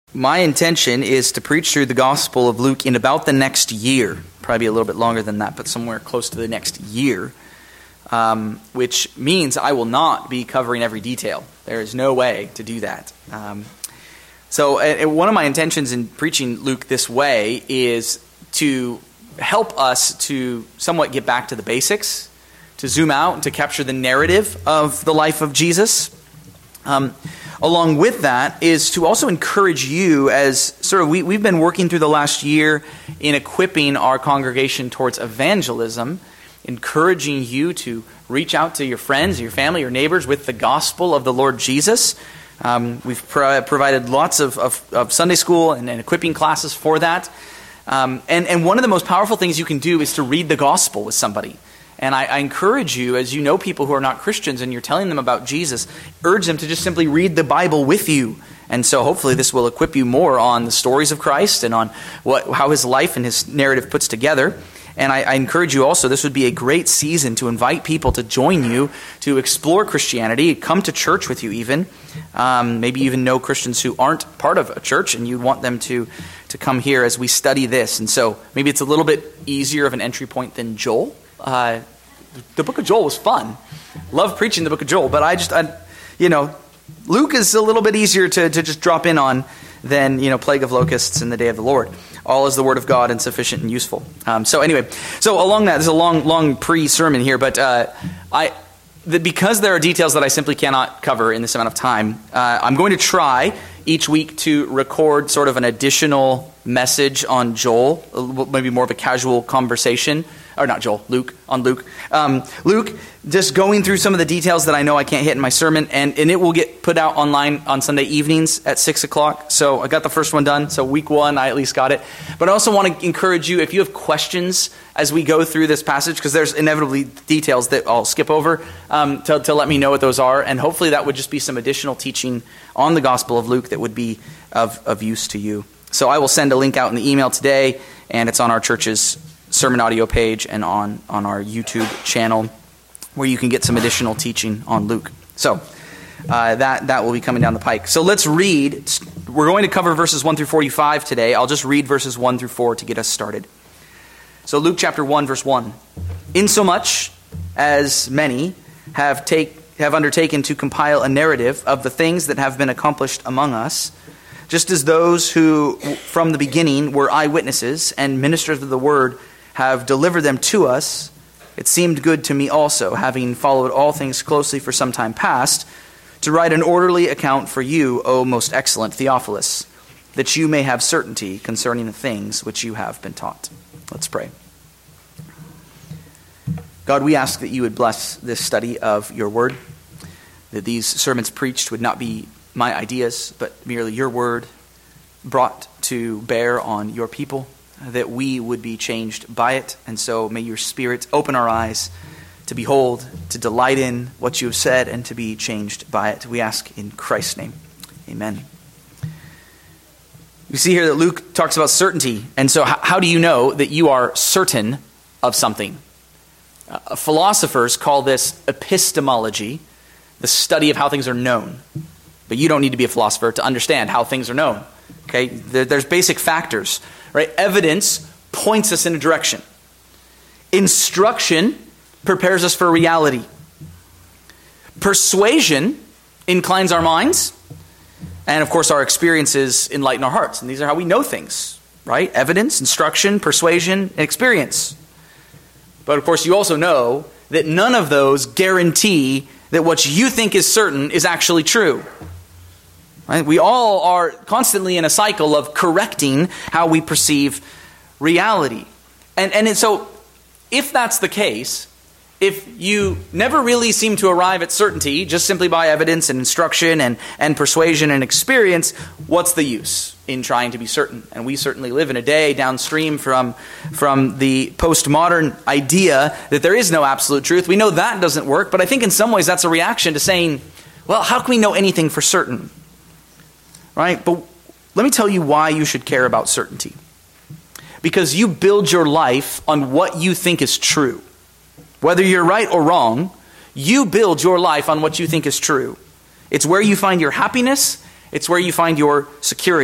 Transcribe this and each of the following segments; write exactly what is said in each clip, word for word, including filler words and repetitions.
My intention is to preach through the Gospel of Luke in about the next year, probably a little bit longer than that, but somewhere close to the next year, um, which means I will not be covering every detail. There is no way to do that. Um, so uh, one of my intentions in preaching Luke this way is to help us to somewhat get back to the basics, to zoom out and to capture the narrative of the life of Jesus. Um, along with that is to also encourage you as sort of, we, we've been working through the last year in equipping our congregation towards evangelism, encouraging you to reach out to your friends, your family, your neighbors with the gospel of the Lord Jesus. Um, we've pro- provided lots of, of, of Sunday school and, and equipping classes for that. Um, and, and one of the most powerful things you can do is to read the gospel with somebody. And I, I encourage you, as you know people who are not Christians and you're telling them about Jesus, urge them to just simply read the Bible with you. And so hopefully this will equip you more on the stories of Christ and on what how his life and his narrative puts together. And I, I encourage you also, this would be a great season to invite people to join you, to explore Christianity, come to church with you even. Um, maybe even know Christians who aren't part of a church and you want them to, to come here as we study this. And so maybe it's a little bit easier of an entry point than Joel. Uh, the book of Joel was fun. Love preaching the book of Joel, but I just, I, you know, Luke is a little bit easier to, to just drop in on than, you know, plague of locusts and the day of the Lord. All is the word of God and sufficient and useful. Um, so anyway, so along that, there's a long, long pre-sermon here, but uh, I, the, because there are details that I simply cannot cover in this amount of time, uh, I'm going to try each week to record sort of an additional message on Joel, maybe more of a casual conversation. Or not Joel, Luke, on Luke. Um, Luke, just going through some of the details that I know I can't hit in my sermon, and, and it will get put out online on Sunday evenings at six o'clock. So I got the first one done, so week one, I at least got it. But I also want to encourage you, if you have questions as we go through this passage, because there's inevitably details that I'll skip over, um, to, to let me know what those are. And hopefully that would just be some additional teaching on the Gospel of Luke that would be of, of use to you. So I will send a link out in the email today, and it's on our church's sermon audio page and on, on our YouTube channel where you can get some additional teaching on Luke. So uh, that, that will be coming down the pike. So let's read. We're going to cover verses one through forty-five today. I'll just read verses one through four to get us started. So Luke chapter one, verse one. Insomuch as many have take have undertaken to compile a narrative of the things that have been accomplished among us, just as those who from the beginning were eyewitnesses and ministers of the word have delivered them to us, it seemed good to me also, having followed all things closely for some time past, to write an orderly account for you, O most excellent Theophilus, that you may have certainty concerning the things which you have been taught. Let's pray. God, we ask that you would bless this study of your word, that these sermons preached would not be my ideas, but merely your word brought to bear on your people, that we would be changed by it. And so may your Spirit open our eyes to behold, to delight in what you have said, and to be changed by it. We ask in Christ's name. Amen. We see here that Luke talks about certainty. And so how, how do you know that you are certain of something? Uh, philosophers call this epistemology, the study of how things are known. But you don't need to be a philosopher to understand how things are known. Okay, there, there's basic factors, right? Evidence points us in a direction. Instruction prepares us for reality. Persuasion inclines our minds. And of course, our experiences enlighten our hearts. And these are how we know things, right? Evidence, instruction, persuasion, and experience. But of course, you also know that none of those guarantee that what you think is certain is actually true. Right? We all are constantly in a cycle of correcting how we perceive reality. And, and so, if that's the case, if you never really seem to arrive at certainty, just simply by evidence and instruction and, and persuasion and experience, what's the use in trying to be certain? And we certainly live in a day downstream from, from the postmodern idea that there is no absolute truth. We know that doesn't work, but I think in some ways that's a reaction to saying, well, how can we know anything for certain? Right? But let me tell you why you should care about certainty. Because you build your life on what you think is true. Whether you're right or wrong, you build your life on what you think is true. It's where you find your happiness. It's where you find your security.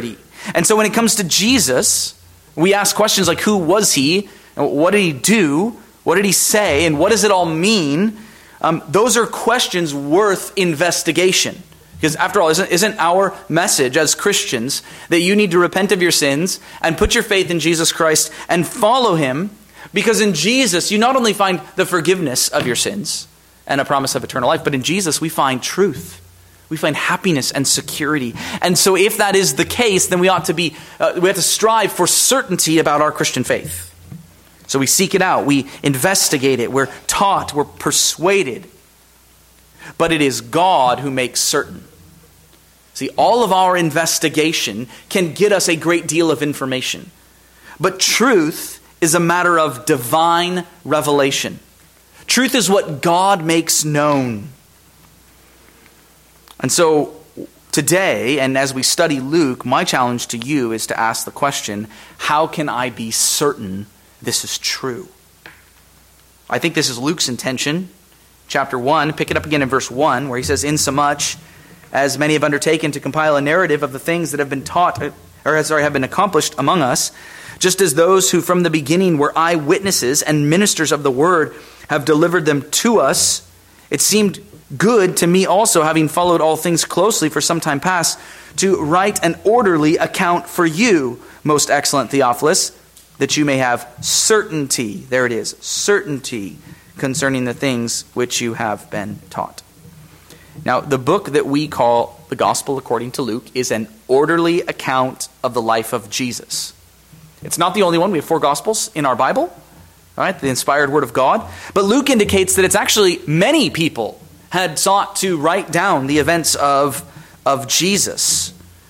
And so when it comes to Jesus, we ask questions like, who was he? What did he do? What did he say? And what does it all mean? Um, those are questions worth investigation. Because after all, isn't, isn't our message as Christians that you need to repent of your sins and put your faith in Jesus Christ and follow him? Because in Jesus, you not only find the forgiveness of your sins and a promise of eternal life, but in Jesus, we find truth. We find happiness and security. And so if that is the case, then we ought to be, uh, we have to strive for certainty about our Christian faith. So we seek it out. We investigate it. We're taught. We're persuaded. But it is God who makes certain. See, all of our investigation can get us a great deal of information. But truth is a matter of divine revelation. Truth is what God makes known. And so today, and as we study Luke, my challenge to you is to ask the question, how can I be certain this is true? I think this is Luke's intention. Chapter one, pick it up again in verse one, where he says, insomuch as many have undertaken to compile a narrative of the things that have been taught, or sorry, have been accomplished among us, just as those who from the beginning were eyewitnesses and ministers of the word have delivered them to us, it seemed good to me also, having followed all things closely for some time past, to write an orderly account for you, most excellent Theophilus, that you may have certainty, there it is, certainty concerning the things which you have been taught. Now, the book that we call the Gospel according to Luke is an orderly account of the life of Jesus. It's not the only one. We have four Gospels in our Bible, right? The inspired Word of God. But Luke indicates that it's actually many people had sought to write down the events of, of Jesus.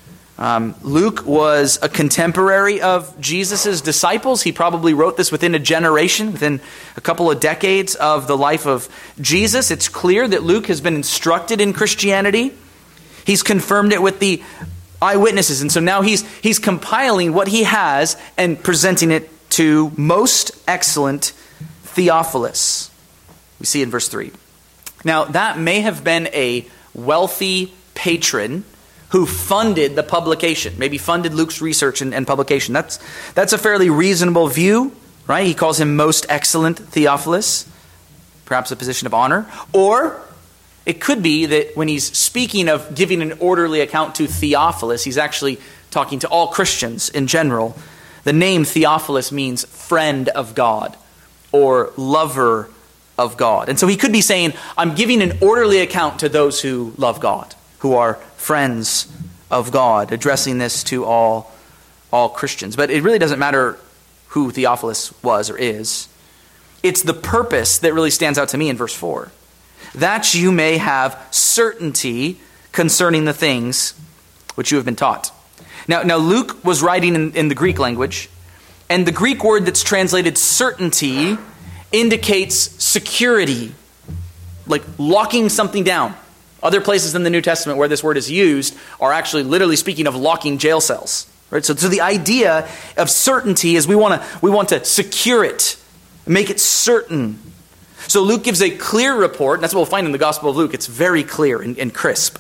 Um, Luke was a contemporary of Jesus' disciples. He probably wrote this within a generation, within a couple of decades of the life of Jesus. It's clear that Luke has been instructed in Christianity. He's confirmed it with the eyewitnesses. And so now he's, he's compiling what he has and presenting it to most excellent Theophilus. We see in verse three. Now, that may have been a wealthy patron who funded the publication, maybe funded Luke's research and, and publication. That's, that's a fairly reasonable view, right? He calls him most excellent Theophilus, perhaps a position of honor. Or it could be that when he's speaking of giving an orderly account to Theophilus, he's actually talking to all Christians in general. The name Theophilus means friend of God or lover of God. And so he could be saying, I'm giving an orderly account to those who love God, who are friends of God, addressing this to all, all Christians. But it really doesn't matter who Theophilus was or is. It's the purpose that really stands out to me in verse four. That you may have certainty concerning the things which you have been taught. Now, now Luke was writing in, in the Greek language, and the Greek word that's translated certainty indicates security, like locking something down. Other places in the New Testament where this word is used are actually literally speaking of locking jail cells. Right? So, so the idea of certainty is we want to we want to secure it, make it certain. So Luke gives a clear report, and that's what we'll find in the Gospel of Luke. It's very clear and, and crisp,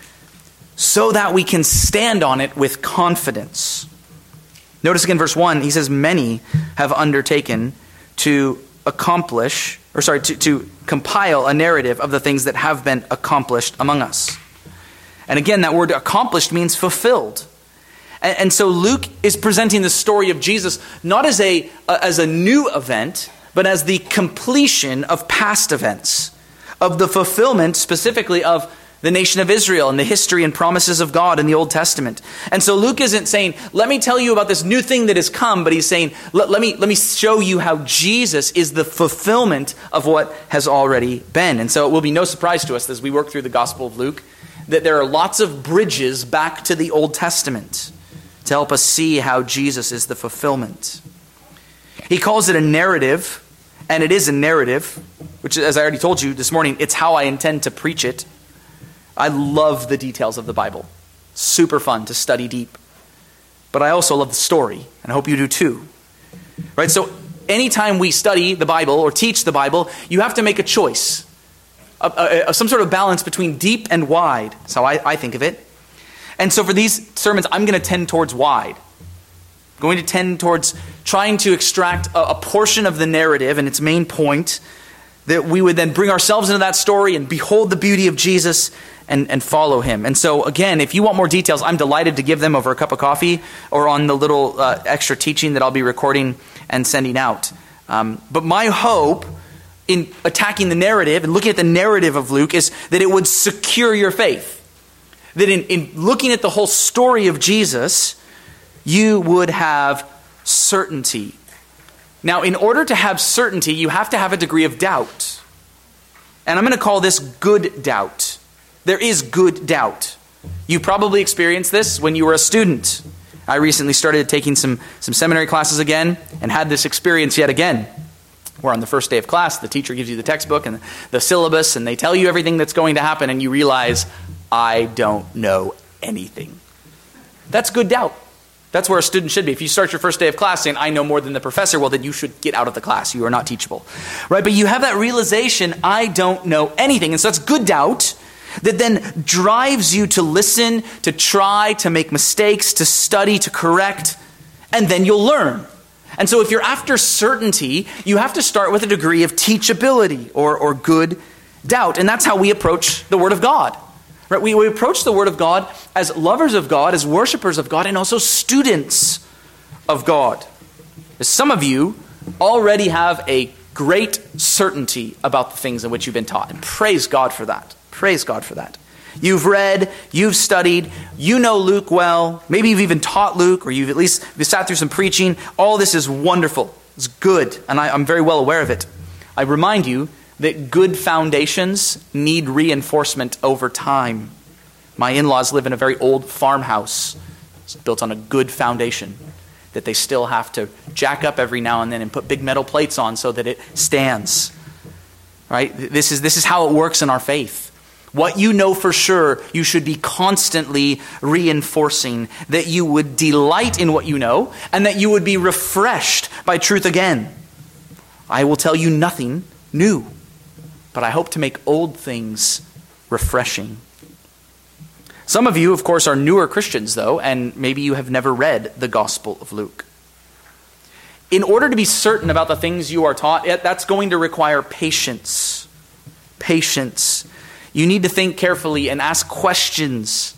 so that we can stand on it with confidence. Notice again verse one, he says, many have undertaken to accomplish, or sorry, to, to compile a narrative of the things that have been accomplished among us. And again, that word accomplished means fulfilled. And, and so Luke is presenting the story of Jesus not as a, uh, as a new event, but as the completion of past events, of the fulfillment specifically of the nation of Israel and the history and promises of God in the Old Testament. And so Luke isn't saying, let me tell you about this new thing that has come, but he's saying, let, let me let me show you how Jesus is the fulfillment of what has already been. And so it will be no surprise to us as we work through the Gospel of Luke that there are lots of bridges back to the Old Testament to help us see how Jesus is the fulfillment. He calls it a narrative, and it is a narrative, which, as I already told you this morning, it's how I intend to preach it. I love the details of the Bible. Super fun to study deep. But I also love the story, and I hope you do too. Right? So anytime we study the Bible or teach the Bible, you have to make a choice. A, a, a, some sort of balance between deep and wide. That's how I, I think of it. And so for these sermons, I'm going to tend towards wide. I'm going to tend towards trying to extract a, a portion of the narrative and its main point, that we would then bring ourselves into that story and behold the beauty of Jesus and, and follow him. And so again, if you want more details, I'm delighted to give them over a cup of coffee or on the little uh, extra teaching that I'll be recording and sending out. Um, but my hope in attacking the narrative and looking at the narrative of Luke is that it would secure your faith. That in, in looking at the whole story of Jesus, you would have certainty. Now, in order to have certainty, you have to have a degree of doubt. And I'm going to call this good doubt. There is good doubt. You probably experienced this when you were a student. I recently started taking some, some seminary classes again and had this experience yet again. Where on the first day of class, the teacher gives you the textbook and the syllabus, and they tell you everything that's going to happen, and you realize, I don't know anything. That's good doubt. That's where a student should be. If you start your first day of class saying, I know more than the professor, well, then you should get out of the class. You are not teachable. Right? But you have that realization, I don't know anything. And so that's good doubt that then drives you to listen, to try, to make mistakes, to study, to correct, and then you'll learn. And so if you're after certainty, you have to start with a degree of teachability or, or good doubt. And that's how we approach the Word of God. Right? We, we approach the Word of God as lovers of God, as worshipers of God, and also students of God. Some of you already have a great certainty about the things in which you've been taught. And praise God for that. Praise God for that. You've read, you've studied, you know Luke well. Maybe you've even taught Luke, or you've at least sat through some preaching. All this is wonderful. It's good, and I, I'm very well aware of it. I remind you that good foundations need reinforcement over time. My in-laws live in a very old farmhouse. It's built on a good foundation that they still have to jack up every now and then and put big metal plates on so that it stands. Right? This is, this is how it works in our faith. What you know for sure, you should be constantly reinforcing, that you would delight in what you know and that you would be refreshed by truth again. I will tell you nothing new, but I hope to make old things refreshing. Some of you, of course, are newer Christians, though, and maybe you have never read the Gospel of Luke. In order to be certain about the things you are taught, that's going to require patience. Patience. You need to think carefully and ask questions.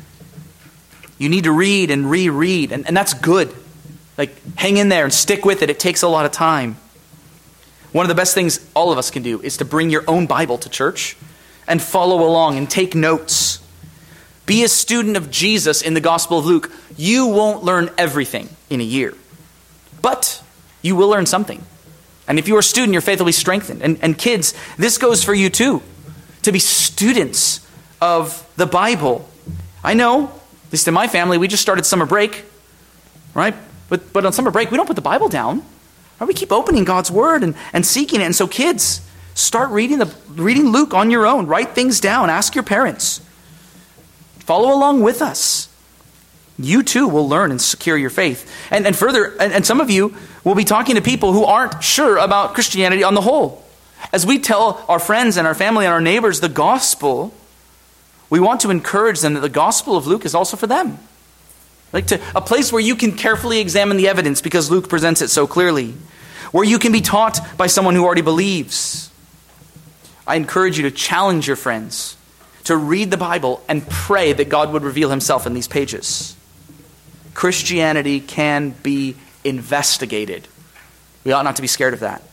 You need to read and reread, and, and that's good. Like, hang in there and stick with it. It takes a lot of time. One of the best things all of us can do is to bring your own Bible to church and follow along and take notes. Be a student of Jesus in the Gospel of Luke. You won't learn everything in a year, but you will learn something. And if you are a student, your faith will be strengthened. And, and kids, this goes for you too, to be students of the Bible. I know, at least in my family, we just started summer break, right? But, but on summer break, we don't put the Bible down. Right? We keep opening God's Word and, and seeking it. And so kids, start reading the reading Luke on your own. Write things down. Ask your parents. Follow along with us. You too will learn and secure your faith. And, and further, and, and some of you will be talking to people who aren't sure about Christianity on the whole. As we tell our friends and our family and our neighbors the gospel, we want to encourage them that the Gospel of Luke is also for them. Like to a place where you can carefully examine the evidence because Luke presents it so clearly. Where you can be taught by someone who already believes. I encourage you to challenge your friends to read the Bible and pray that God would reveal himself in these pages. Christianity can be investigated. We ought not to be scared of that.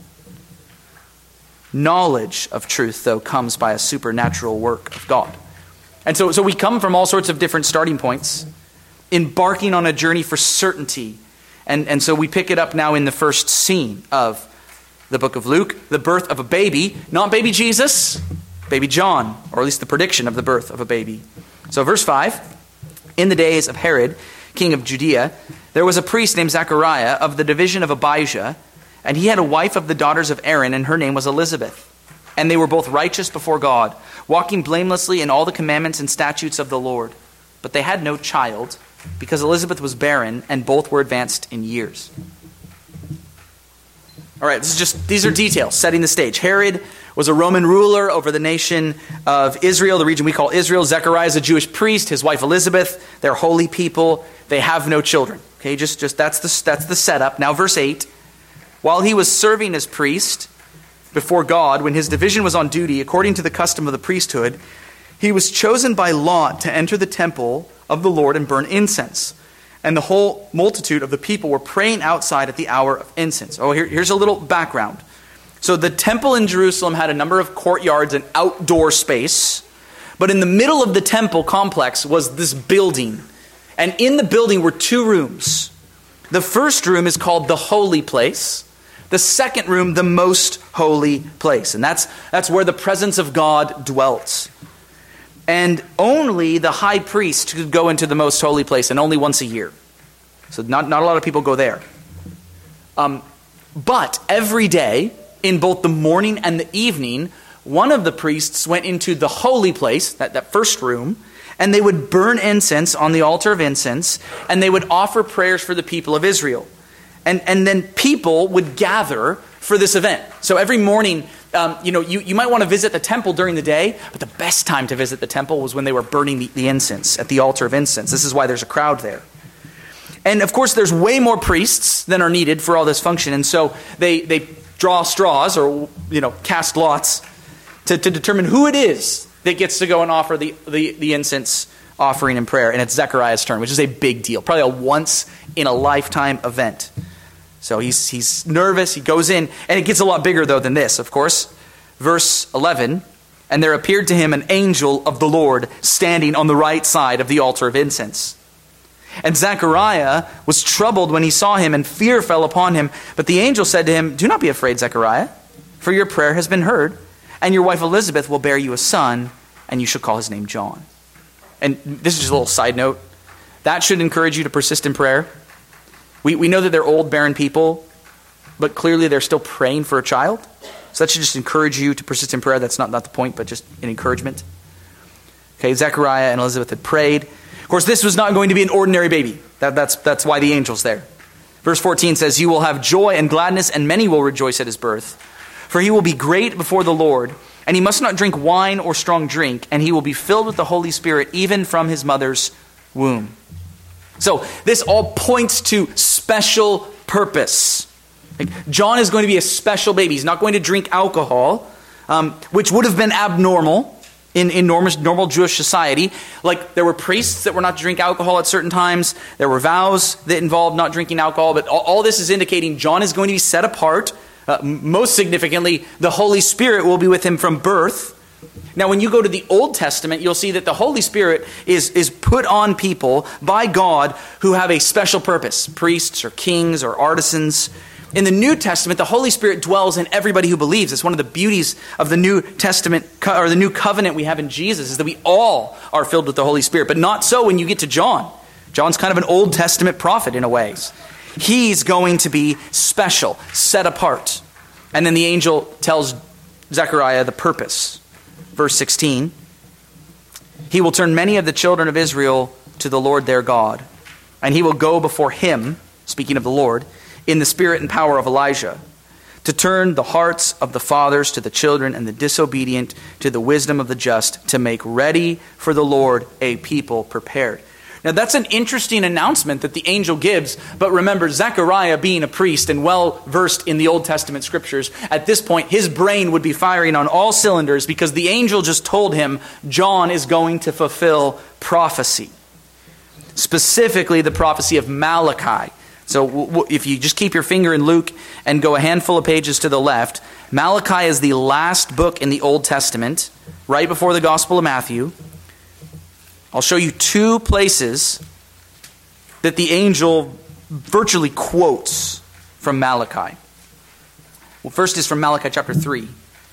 Knowledge of truth, though, comes by a supernatural work of God. And so, so we come from all sorts of different starting points, embarking on a journey for certainty. And, and so we pick it up now in the first scene of the book of Luke, the birth of a baby, not baby Jesus, baby John, or at least the prediction of the birth of a baby. So verse five, in the days of Herod, king of Judea, there was a priest named Zechariah of the division of Abijah, and he had a wife of the daughters of Aaron, and her name was Elizabeth. And they were both righteous before God, walking blamelessly in all the commandments and statutes of the Lord. But they had no child, because Elizabeth was barren, and both were advanced in years. All right, this is just these are details, setting the stage. Herod was a Roman ruler over the nation of Israel, the region we call Israel. Zechariah is a Jewish priest. His wife Elizabeth, they're holy people. They have no children. Okay, just, just that's the, that's the setup. Now verse eight. While he was serving as priest before God, when his division was on duty, according to the custom of the priesthood, he was chosen by lot to enter the temple of the Lord and burn incense. And the whole multitude of the people were praying outside at the hour of incense. Oh, here, here's a little background. So the temple in Jerusalem had a number of courtyards and outdoor space. But in the middle of the temple complex was this building. And in the building were two rooms. The first room is called the holy place. The second room, the most holy place. And that's, that's where the presence of God dwelt. And only the high priest could go into the most holy place, and only once a year. So not, not a lot of people go there. Um, but every day, in both the morning and the evening, one of the priests went into the holy place, that, that first room, and they would burn incense on the altar of incense, and they would offer prayers for the people of Israel. And, and then people would gather for this event. So every morning, um, you know, you, you might want to visit the temple during the day, but the best time to visit the temple was when they were burning the, the incense at the altar of incense. This is why there's a crowd there. And of course, there's way more priests than are needed for all this function. And so they, they draw straws or, you know, cast lots to, to determine who it is that gets to go and offer the, the, the incense offering and prayer. And it's Zechariah's turn, which is a big deal. Probably a once-in-a-lifetime event. So he's he's nervous. He goes in. And it gets a lot bigger, though, than this, of course. Verse eleven, and there appeared to him an angel of the Lord standing on the right side of the altar of incense. And Zechariah was troubled when he saw him, and fear fell upon him. But the angel said to him, "Do not be afraid, Zechariah, for your prayer has been heard. And your wife Elizabeth will bear you a son, and you shall call his name John." And this is just a little side note. That should encourage you to persist in prayer. We we know that they're old, barren people, but clearly they're still praying for a child. So that should just encourage you to persist in prayer. That's not, not the point, but just an encouragement. Okay, Zechariah and Elizabeth had prayed. Of course, this was not going to be an ordinary baby. That, that's, that's why the angel's there. Verse fourteen says, "You will have joy and gladness, and many will rejoice at his birth. For he will be great before the Lord, and he must not drink wine or strong drink, and he will be filled with the Holy Spirit even from his mother's womb." So this all points to special purpose. Like, John is going to be a special baby. He's not going to drink alcohol, um, which would have been abnormal in, in normal, normal Jewish society. Like, there were priests that were not to drink alcohol at certain times. There were vows that involved not drinking alcohol. But all, all this is indicating John is going to be set apart. Uh, most significantly, the Holy Spirit will be with him from birth. Now, when you go to the Old Testament, you'll see that the Holy Spirit is, is put on people by God who have a special purpose. Priests or kings or artisans. In the New Testament, the Holy Spirit dwells in everybody who believes. It's one of the beauties of the New Testament, or the new covenant we have in Jesus, is that we all are filled with the Holy Spirit. But not so when you get to John. John's kind of an Old Testament prophet in a way. He's going to be special, set apart. And then the angel tells Zechariah the purpose. Verse sixteen, "He will turn many of the children of Israel to the Lord their God, and he will go before him," speaking of the Lord, "in the spirit and power of Elijah, to turn the hearts of the fathers to the children and the disobedient to the wisdom of the just, to make ready for the Lord a people prepared." Now that's an interesting announcement that the angel gives, but remember, Zechariah being a priest and well versed in the Old Testament scriptures, at this point his brain would be firing on all cylinders because the angel just told him John is going to fulfill prophecy. Specifically the prophecy of Malachi. So if you just keep your finger in Luke and go a handful of pages to the left, Malachi is the last book in the Old Testament, right before the Gospel of Matthew. I'll show you two places that the angel virtually quotes from Malachi. Well, first is from Malachi chapter three.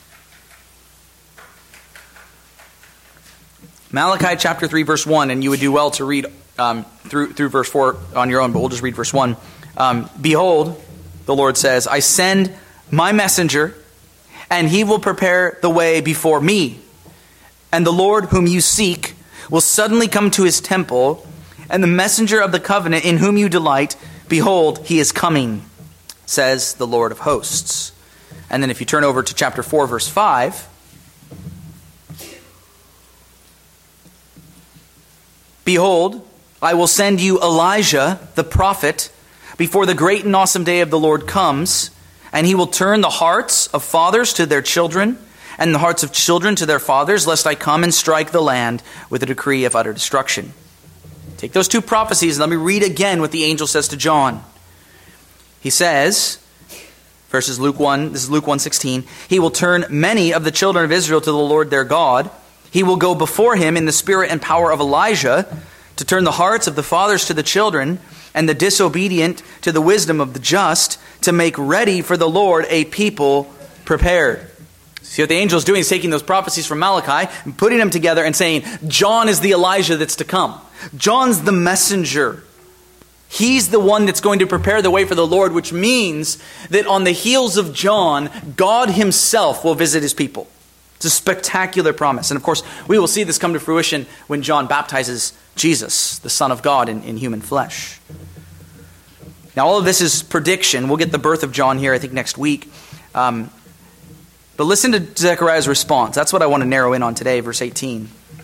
Malachi chapter three, verse one, and you would do well to read um, through, through verse four on your own, but we'll just read verse one. Um, "Behold," the Lord says, "I send my messenger, and he will prepare the way before me. And the Lord whom you seek will suddenly come to his temple, and the messenger of the covenant in whom you delight, behold, he is coming, says the Lord of hosts." And then if you turn over to chapter four, verse five, behold, I will send you Elijah, the prophet, before the great and awesome day of the Lord comes, and he will turn the hearts of fathers to their children, and the hearts of children to their fathers, lest I come and strike the land with a decree of utter destruction. Take those two prophecies and let me read again what the angel says to John. He says, verses Luke one, this is Luke one sixteen, he will turn many of the children of Israel to the Lord their God. He will go before him in the spirit and power of Elijah to turn the hearts of the fathers to the children and the disobedient to the wisdom of the just, to make ready for the Lord a people prepared. See what the angel is doing is taking those prophecies from Malachi and putting them together and saying, John is the Elijah that's to come. John's the messenger. He's the one that's going to prepare the way for the Lord, which means that on the heels of John, God himself will visit his people. It's a spectacular promise. And of course, we will see this come to fruition when John baptizes Jesus, the Son of God in, in human flesh. Now, all of this is prediction. We'll get the birth of John here, I think, next week. Um, but listen to Zechariah's response. That's what I want to narrow in on today, verse eighteen.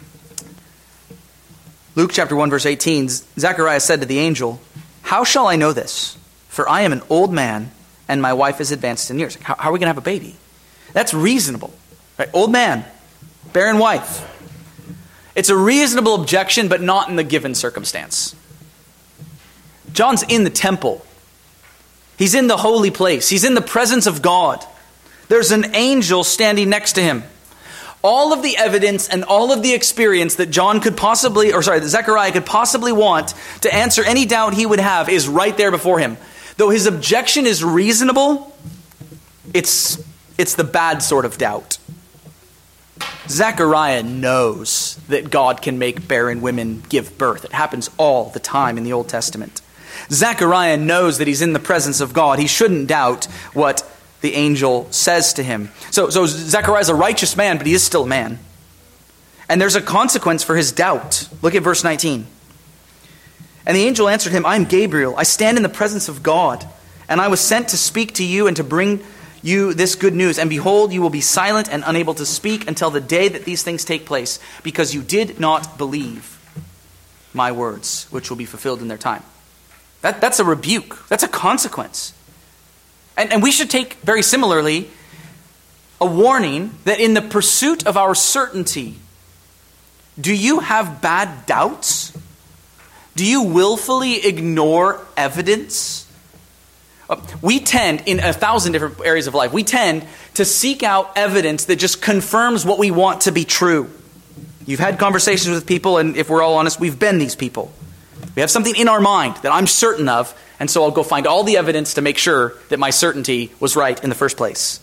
Luke chapter one, verse eighteen, Zechariah said to the angel, how shall I know this? For I am an old man, and my wife is advanced in years. How, how are we going to have a baby? That's reasonable. Right? Old man, barren wife. It's a reasonable objection, but not in the given circumstance. John's in the temple. He's in the holy place. He's in the presence of God. There's an angel standing next to him. All of the evidence and all of the experience that John could possibly, or sorry, that Zechariah could possibly want to answer any doubt he would have is right there before him. Though his objection is reasonable, it's, it's the bad sort of doubt. Zechariah knows that God can make barren women give birth. It happens all the time in the Old Testament. Zechariah knows that he's in the presence of God. He shouldn't doubt what the angel says to him. So, so Zechariah is a righteous man, but he is still a man. And there's a consequence for his doubt. Look at verse nineteen. And the angel answered him, I am Gabriel. I stand in the presence of God, and I was sent to speak to you and to bring you this good news. And behold, you will be silent and unable to speak until the day that these things take place, because you did not believe my words, which will be fulfilled in their time. That, that's a rebuke. That's a consequence. And, and we should take, very similarly, a warning that in the pursuit of our certainty, do you have bad doubts? Do you willfully ignore evidence? We tend, in a thousand different areas of life, we tend to seek out evidence that just confirms what we want to be true. You've had conversations with people, and if we're all honest, we've been these people. We have something in our mind that I'm certain of, and so I'll go find all the evidence to make sure that my certainty was right in the first place.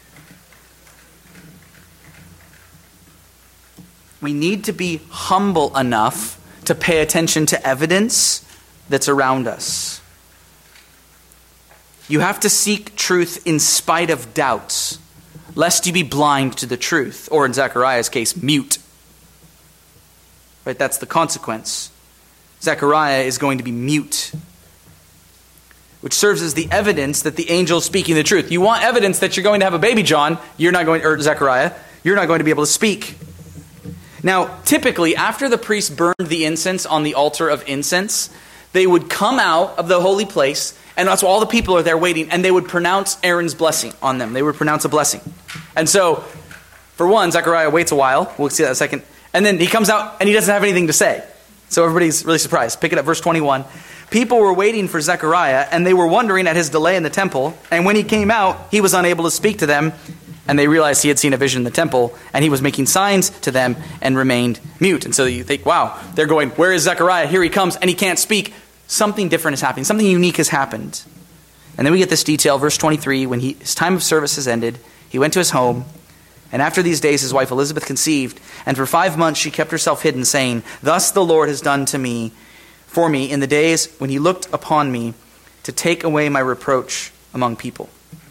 We need to be humble enough to pay attention to evidence that's around us. You have to seek truth in spite of doubts, lest you be blind to the truth, or in Zechariah's case, mute. Right? That's the consequence. Zechariah is going to be mute, which serves as the evidence that the angel is speaking the truth. You want evidence that you're going to have a baby, John, you're not going, or Zechariah, you're not going to be able to speak. Now, typically, after the priest burned the incense on the altar of incense, they would come out of the holy place, and that's why all the people are there waiting, and they would pronounce Aaron's blessing on them. They would pronounce a blessing. And so, for one, Zechariah waits a while. We'll see that in a second. And then he comes out, and he doesn't have anything to say. So everybody's really surprised. Pick it up, verse twenty-one. People were waiting for Zechariah, and they were wondering at his delay in the temple. And when he came out, he was unable to speak to them. And they realized he had seen a vision in the temple, and he was making signs to them and remained mute. And so you think, wow, they're going, where is Zechariah? Here he comes, and he can't speak. Something different is happening. Something unique has happened. And then we get this detail, verse twenty-three, when he, his time of service has ended, he went to his home. And after these days, his wife Elizabeth conceived, and for five months she kept herself hidden, saying, thus the Lord has done to me, for me, in the days when he looked upon me to take away my reproach among people.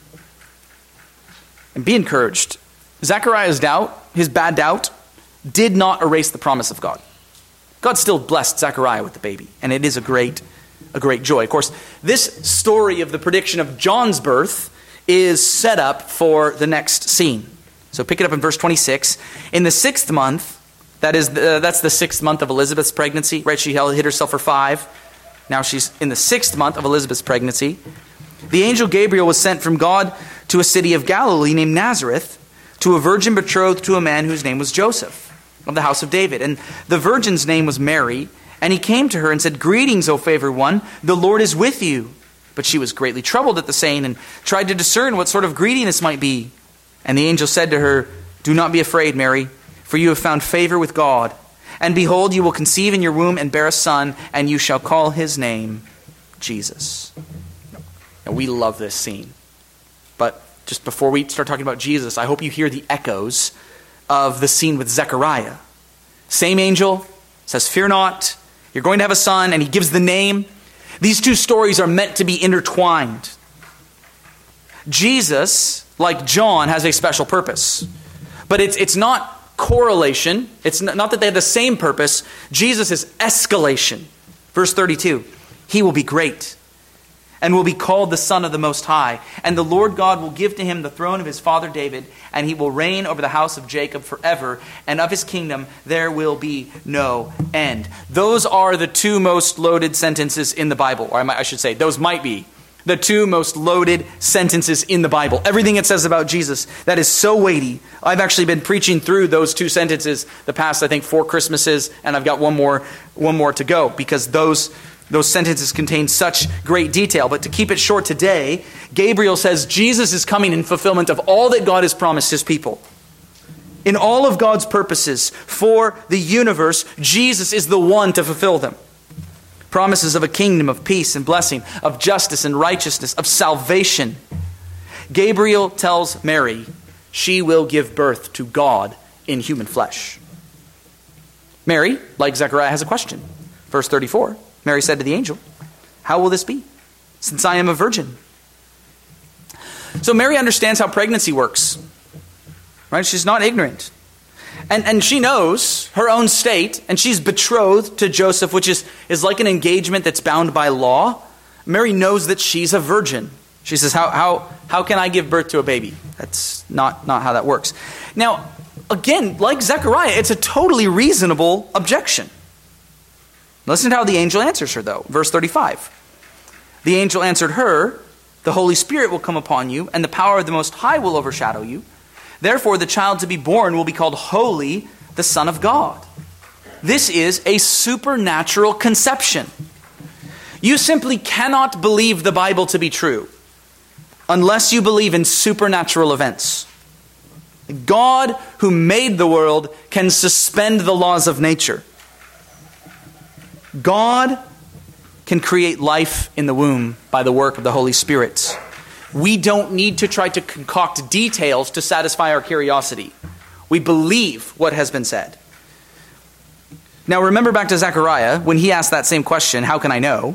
And be encouraged. Zechariah's doubt, his bad doubt, did not erase the promise of God. God still blessed Zechariah with the baby, and it is a great, a great joy. Of course, this story of the prediction of John's birth is set up for the next scene. So pick it up in verse twenty-six. In the sixth month, that is, the, that's the sixth month of Elizabeth's pregnancy, right? She hid herself for five. Now she's in the sixth month of Elizabeth's pregnancy. The angel Gabriel was sent from God to a city of Galilee named Nazareth, to a virgin betrothed to a man whose name was Joseph, of the house of David. And the virgin's name was Mary. And he came to her and said, "Greetings, O favored one, the Lord is with you." But she was greatly troubled at the saying and tried to discern what sort of greeting this might be. And the angel said to her, "Do not be afraid, Mary, for you have found favor with God. And behold, you will conceive in your womb and bear a son, and you shall call his name Jesus." And we love this scene. But just before we start talking about Jesus, I hope you hear the echoes of the scene with Zechariah. Same angel says, "Fear not, you're going to have a son," and he gives the name. These two stories are meant to be intertwined. Jesus, like John, has a special purpose. But it's it's not correlation. It's not that they have the same purpose. Jesus is escalation. Verse thirty-two, "He will be great and will be called the Son of the Most High. And the Lord God will give to him the throne of his father David, and he will reign over the house of Jacob forever, and of his kingdom there will be no end." Those are the two most loaded sentences in the Bible. Or I, might, I should say, those might be the two most loaded sentences in the Bible. Everything it says about Jesus, that is so weighty. I've actually been preaching through those two sentences the past, I think, four Christmases, and I've got one more, one more to go, because those Those sentences contain such great detail. But to keep it short today, Gabriel says Jesus is coming in fulfillment of all that God has promised his people. In all of God's purposes for the universe, Jesus is the one to fulfill them. Promises of a kingdom of peace and blessing, of justice and righteousness, of salvation. Gabriel tells Mary she will give birth to God in human flesh. Mary, like Zechariah, has a question. Verse thirty-four. Mary said to the angel, "How will this be, since I am a virgin?" So Mary understands how pregnancy works. Right? She's not ignorant. And, and she knows her own state, and she's betrothed to Joseph, which is, is like an engagement that's bound by law. Mary knows that she's a virgin. She says, how, how, how can I give birth to a baby? That's not, not how that works. Now, again, like Zechariah, it's a totally reasonable objection. Listen to how the angel answers her, though. Verse thirty-five. The angel answered her, "The Holy Spirit will come upon you, and the power of the Most High will overshadow you. Therefore, the child to be born will be called Holy, the Son of God." This is a supernatural conception. You simply cannot believe the Bible to be true unless you believe in supernatural events. God, who made the world, can suspend the laws of nature. God can create life in the womb by the work of the Holy Spirit. We don't need to try to concoct details to satisfy our curiosity. We believe what has been said. Now remember back to Zechariah, when he asked that same question, "How can I know?"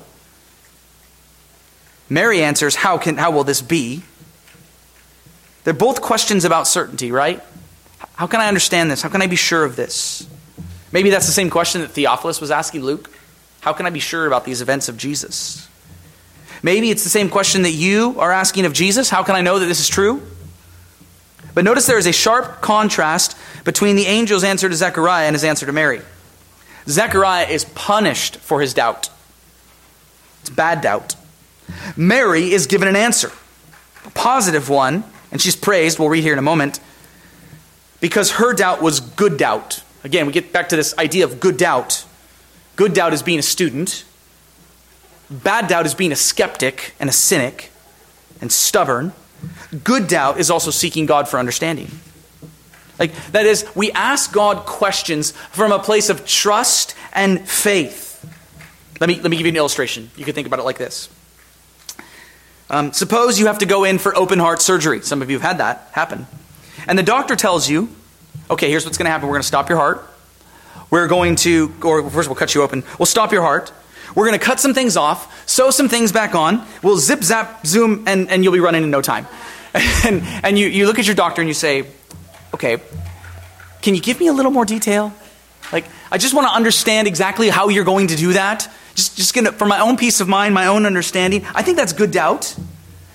Mary answers, how can how will this be? They're both questions about certainty, right? How can I understand this? How can I be sure of this? Maybe that's the same question that Theophilus was asking Luke. How can I be sure about these events of Jesus? Maybe it's the same question that you are asking of Jesus. How can I know that this is true? But notice there is a sharp contrast between the angel's answer to Zechariah and his answer to Mary. Zechariah is punished for his doubt. It's bad doubt. Mary is given an answer, a positive one, and she's praised, we'll read here in a moment, because her doubt was good doubt. Again, we get back to this idea of good doubt. Good doubt is being a student. Bad doubt is being a skeptic and a cynic and stubborn. Good doubt is also seeking God for understanding. Like, that is, we ask God questions from a place of trust and faith. Let me, let me give you an illustration. You can think about it like this. Um, suppose you have to go in for open heart surgery. Some of you have had that happen. And the doctor tells you, okay, here's what's going to happen. We're going to stop your heart. We're going to, or first we'll cut you open. We'll stop your heart. We're going to cut some things off, sew some things back on. We'll zip, zap, zoom, and, and you'll be running in no time. And, and you, you look at your doctor and you say, okay, can you give me a little more detail? Like, I just want to understand exactly how you're going to do that. Just, just gonna, for my own peace of mind, my own understanding. I think that's good doubt.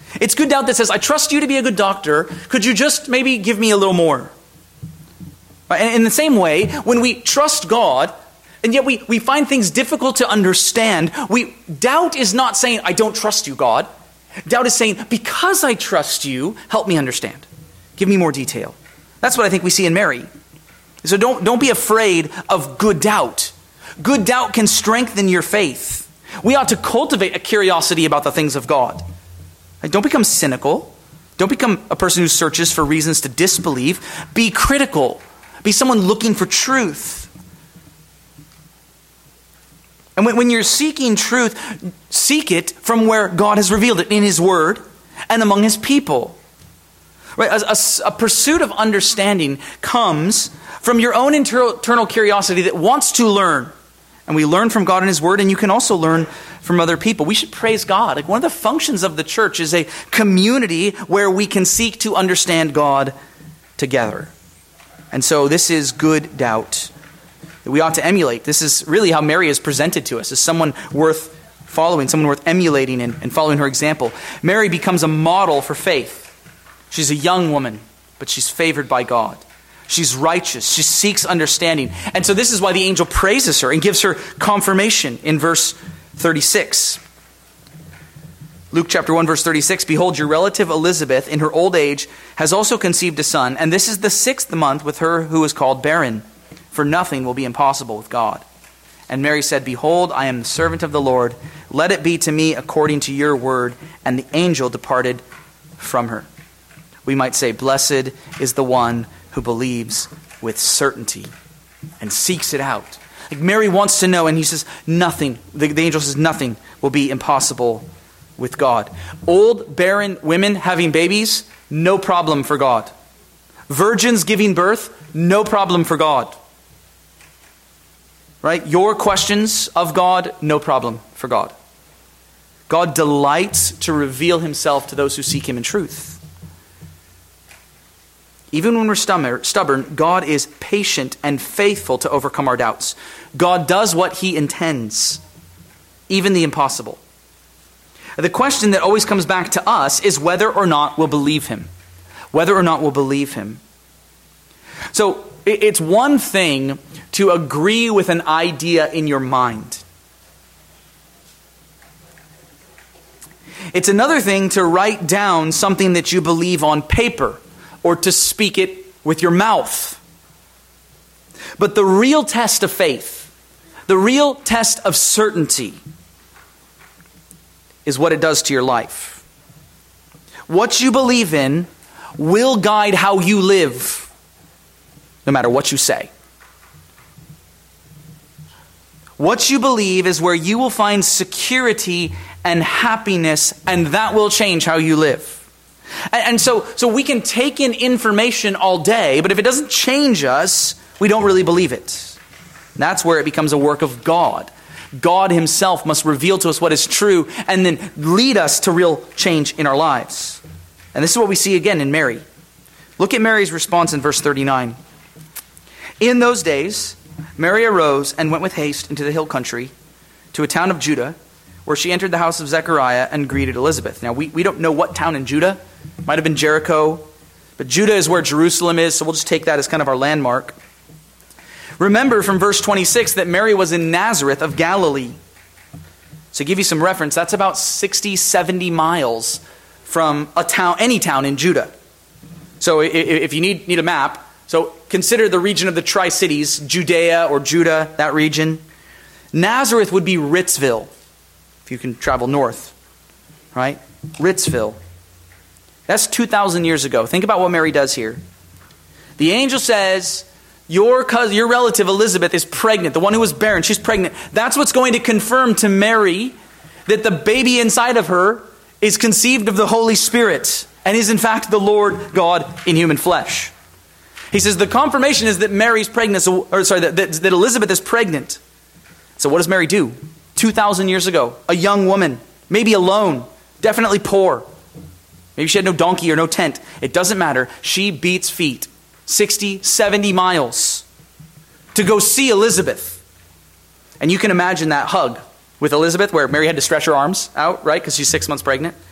It's good doubt that says, I trust you to be a good doctor. Could you just maybe give me a little more? And in the same way, when we trust God, and yet we, we find things difficult to understand, we doubt is not saying, I don't trust you, God. Doubt is saying, because I trust you, help me understand. Give me more detail. That's what I think we see in Mary. So don't, don't be afraid of good doubt. Good doubt can strengthen your faith. We ought to cultivate a curiosity about the things of God. Like, don't become cynical. Don't become a person who searches for reasons to disbelieve. Be critical. Be someone looking for truth. And when, when you're seeking truth, seek it from where God has revealed it in His Word and among His people. Right? A, a, a pursuit of understanding comes from your own internal, internal curiosity that wants to learn. And we learn from God and His Word, and you can also learn from other people. We should praise God. Like, one of the functions of the church is a community where we can seek to understand God together. And so this is good doubt that we ought to emulate. This is really how Mary is presented to us, as someone worth following, someone worth emulating and, and following her example. Mary becomes a model for faith. She's a young woman, but she's favored by God. She's righteous. She seeks understanding. And so this is why the angel praises her and gives her confirmation in verse thirty-six. Luke chapter one, verse thirty-six, behold, your relative Elizabeth in her old age has also conceived a son, and this is the sixth month with her who is called barren, for nothing will be impossible with God. And Mary said, behold, I am the servant of the Lord. Let it be to me according to your word. And the angel departed from her. We might say, blessed is the one who believes with certainty and seeks it out. Like, Mary wants to know, and he says, nothing. The, the angel says, nothing will be impossible with God. Old, barren women having babies, no problem for God. Virgins giving birth, no problem for God. Right? Your questions of God, no problem for God. God delights to reveal Himself to those who seek Him in truth. Even when we're stubborn, God is patient and faithful to overcome our doubts. God does what He intends, even the impossible. The question that always comes back to us is whether or not we'll believe Him. Whether or not we'll believe Him. So it's one thing to agree with an idea in your mind. It's another thing to write down something that you believe on paper, or to speak it with your mouth. But the real test of faith, the real test of certainty, is what it does to your life. What you believe in will guide how you live, no matter what you say. What you believe is where you will find security and happiness, and that will change how you live. And so, so we can take in information all day, but if it doesn't change us, we don't really believe it. That's where it becomes a work of God. God Himself must reveal to us what is true and then lead us to real change in our lives. And this is what we see again in Mary. Look at Mary's response in verse thirty-nine. In those days, Mary arose and went with haste into the hill country to a town of Judah, where she entered the house of Zechariah and greeted Elizabeth. Now, we, we don't know what town in Judah. Might have been Jericho. But Judah is where Jerusalem is, so we'll just take that as kind of our landmark. Remember from verse twenty-six that Mary was in Nazareth of Galilee. So to give you some reference, that's about sixty, seventy miles from a town, any town in Judah. So if you need, need a map, so consider the region of the Tri-Cities, Judea or Judah, that region. Nazareth would be Ritzville, if you can travel north, right? Ritzville. That's two thousand years ago. Think about what Mary does here. The angel says, your cousin, your relative Elizabeth is pregnant. The one who was barren, she's pregnant. That's what's going to confirm to Mary that the baby inside of her is conceived of the Holy Spirit and is in fact the Lord God in human flesh. He says the confirmation is that Mary's pregnant, or sorry, that, that, that Elizabeth is pregnant. So what does Mary do? two thousand years ago, a young woman, maybe alone, definitely poor. Maybe she had no donkey or no tent. It doesn't matter. She beats feet, sixty, seventy miles to go see Elizabeth. And you can imagine that hug with Elizabeth where Mary had to stretch her arms out, right? Because she's six months pregnant.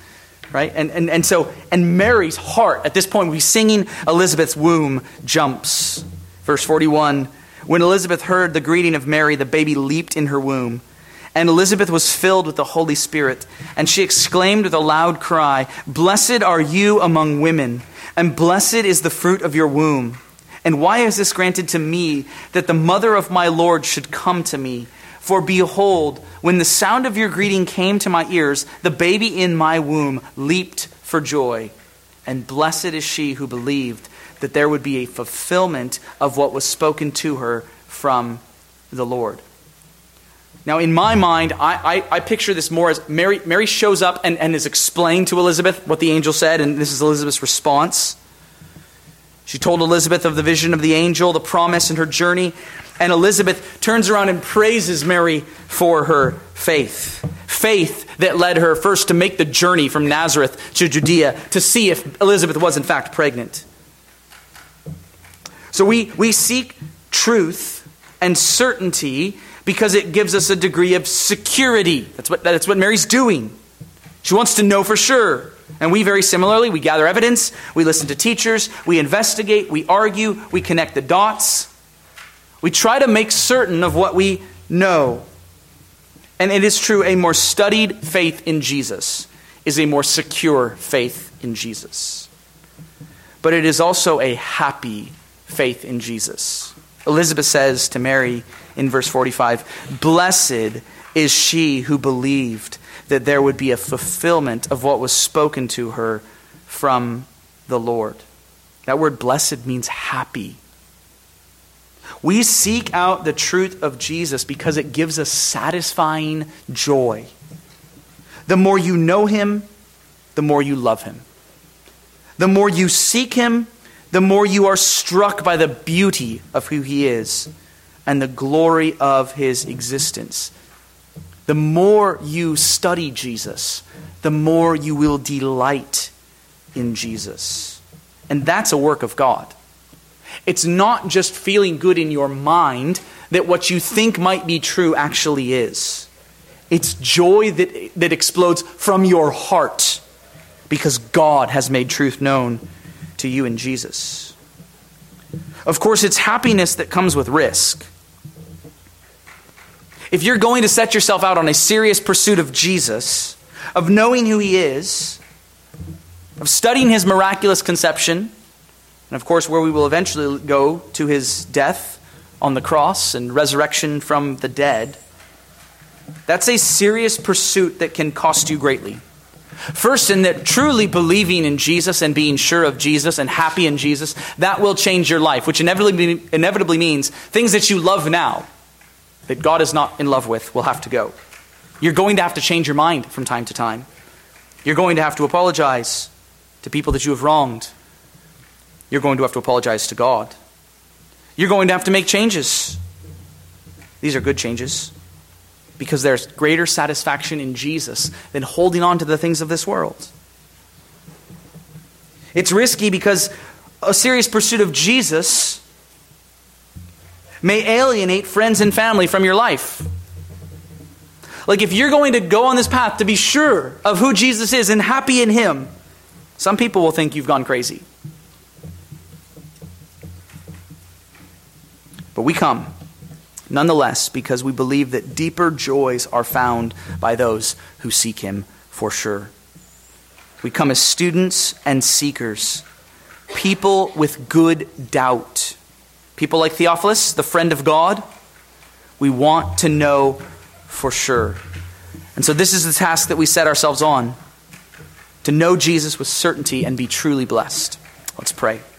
right? And, and, and so, and Mary's heart, at this point, we singing, Elizabeth's womb jumps. Verse forty-one, when Elizabeth heard the greeting of Mary, the baby leaped in her womb. And Elizabeth was filled with the Holy Spirit, and she exclaimed with a loud cry, "Blessed are you among women, and blessed is the fruit of your womb. And why is this granted to me, that the mother of my Lord should come to me? For behold, when the sound of your greeting came to my ears, the baby in my womb leaped for joy. And blessed is she who believed that there would be a fulfillment of what was spoken to her from the Lord." Now, in my mind, I, I, I picture this more as Mary, Mary shows up and, and is explained to Elizabeth what the angel said, and this is Elizabeth's response. She told Elizabeth of the vision of the angel, the promise, and her journey. And Elizabeth turns around and praises Mary for her faith. Faith that led her first to make the journey from Nazareth to Judea to see if Elizabeth was in fact pregnant. So we, we seek truth and certainty because it gives us a degree of security. That's what, that's what Mary's doing. She wants to know for sure. And we very similarly, we gather evidence, we listen to teachers, we investigate, we argue, we connect the dots. We try to make certain of what we know. And it is true, a more studied faith in Jesus is a more secure faith in Jesus. But it is also a happy faith in Jesus. Elizabeth says to Mary in verse forty-five, "Blessed is she who believed that there would be a fulfillment of what was spoken to her from the Lord." That word blessed means happy. We seek out the truth of Jesus because it gives us satisfying joy. The more you know him, the more you love him. The more you seek him, the more you are struck by the beauty of who he is and the glory of his existence. The more you study Jesus, the more you will delight in Jesus. And that's a work of God. It's not just feeling good in your mind that what you think might be true actually is. It's joy that, that explodes from your heart because God has made truth known to you in Jesus. Of course, it's happiness that comes with risk. If you're going to set yourself out on a serious pursuit of Jesus, of knowing who he is, of studying his miraculous conception, and of course where we will eventually go to his death on the cross and resurrection from the dead, that's a serious pursuit that can cost you greatly. First, in that truly believing in Jesus and being sure of Jesus and happy in Jesus, that will change your life, which inevitably, inevitably means things that you love now, that God is not in love with, will have to go. You're going to have to change your mind from time to time. You're going to have to apologize to people that you have wronged. You're going to have to apologize to God. You're going to have to make changes. These are good changes because there's greater satisfaction in Jesus than holding on to the things of this world. It's risky because a serious pursuit of Jesus may alienate friends and family from your life. Like if you're going to go on this path to be sure of who Jesus is and happy in him, some people will think you've gone crazy. But we come, nonetheless, because we believe that deeper joys are found by those who seek him for sure. We come as students and seekers, people with good doubt. People like Theophilus, the friend of God. We want to know for sure. And so this is the task that we set ourselves on, to know Jesus with certainty and be truly blessed. Let's pray.